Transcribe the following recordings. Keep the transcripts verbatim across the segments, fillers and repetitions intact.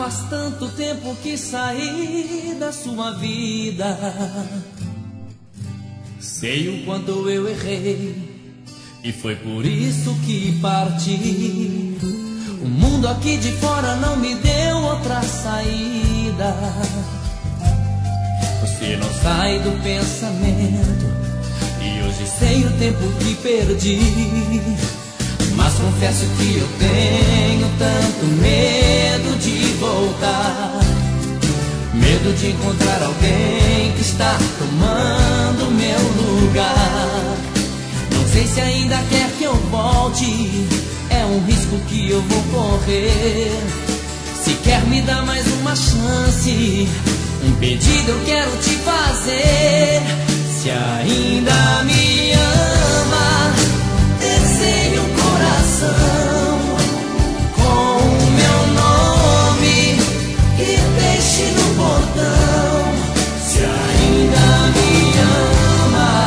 faz tanto tempo que saí da sua vida. Sei o quanto eu errei e foi por isso que parti. O mundo aqui de fora não me deu outra saída. Você não sai do pensamento e hoje sei o tempo que perdi. Mas confesso que eu tenho tanto medo de voltar, medo de encontrar alguém que está tomando meu lugar. Não sei se ainda quer que eu volte, é um risco que eu vou correr. Se quer me dar mais uma chance, um pedido eu quero te fazer. Se ainda me ama, desenhe um coração com o meu nome e deixe no portão. Se ainda me ama,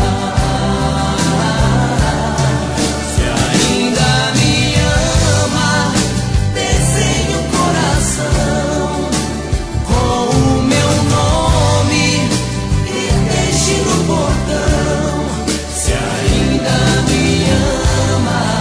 se ainda me ama, desenhe um coração com o meu nome e deixe no portão. Se ainda me ama.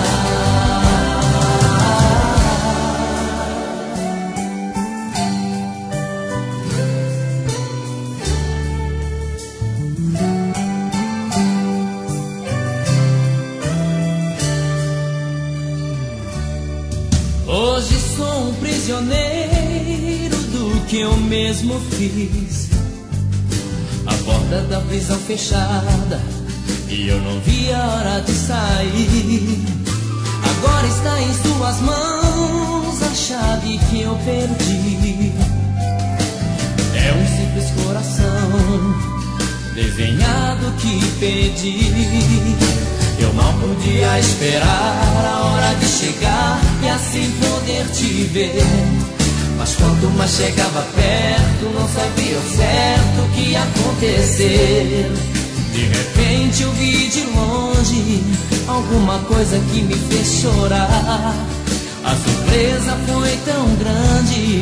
Hoje sou um prisioneiro do que eu mesmo fiz. A porta da prisão fechada e eu não vi a hora de sair. Agora está em suas mãos a chave que eu perdi. É um simples coração desenhado que pedi. Eu mal podia esperar a hora de chegar e assim poder te ver. Mas quanto mais chegava perto, não sabia o certo o que ia acontecer. De repente eu vi de longe alguma coisa que me fez chorar. A surpresa foi tão grande